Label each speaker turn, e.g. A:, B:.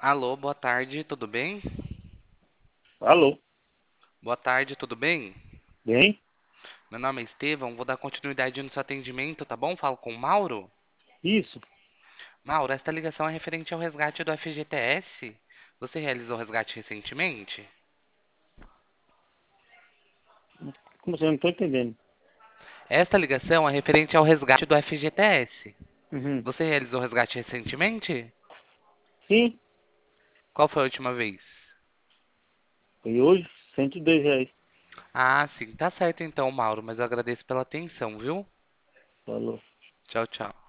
A: Alô, boa tarde, tudo bem?
B: Alô,
A: Boa tarde, tudo bem?
B: bem?
A: Meu nome é Estevão, vou dar continuidade no seu atendimento, tá bom? Falo com o Mauro.
B: Isso.
A: Mauro, esta ligação é referente ao resgate do FGTS. Você realizou o resgate recentemente?
B: Como você não está entendendo?
A: Esta ligação é referente ao resgate do FGTS.
B: Uhum.
A: Você realizou o resgate recentemente?
B: Sim,
A: Qual foi a última vez?
B: foi hoje, R$ 102.
A: Ah, sim, tá certo então, Mauro, mas eu agradeço pela atenção, viu?
B: Falou.
A: Tchau, tchau.